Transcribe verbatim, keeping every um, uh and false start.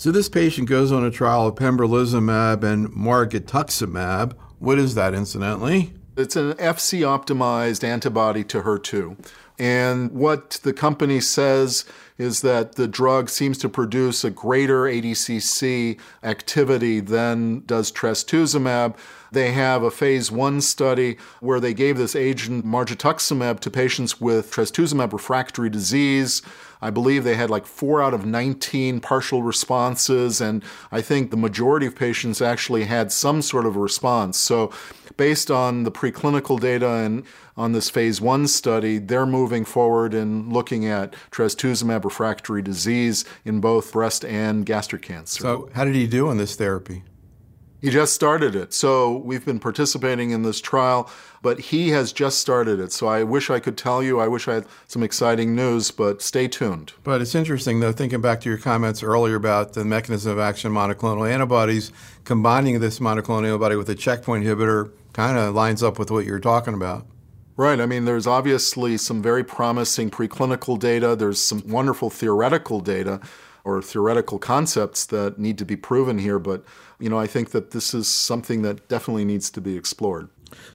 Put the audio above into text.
So this patient goes on a trial of pembrolizumab and margetuximab. What is that, incidentally? It's an F C-optimized antibody to H E R two. And what the company says is that the drug seems to produce a greater A D C C activity than does trastuzumab. They have a phase one study where they gave this agent margetuximab to patients with trastuzumab refractory disease. I believe they had like four out of nineteen partial responses, and I think the majority of patients actually had some sort of a response. So based on the preclinical data and on this phase one study, they're moving forward and looking at trastuzumab refractory disease in both breast and gastric cancer. So how did he do in this therapy? He just started it. So we've been participating in this trial, but he has just started it. So I wish I could tell you. I wish I had some exciting news, but stay tuned. But it's interesting, though, thinking back to your comments earlier about the mechanism of action of monoclonal antibodies, combining this monoclonal antibody with a checkpoint inhibitor kind of lines up with what you're talking about. Right. I mean, there's obviously some very promising preclinical data. There's some wonderful theoretical data or theoretical concepts that need to be proven here. But, you know, I think that this is something that definitely needs to be explored.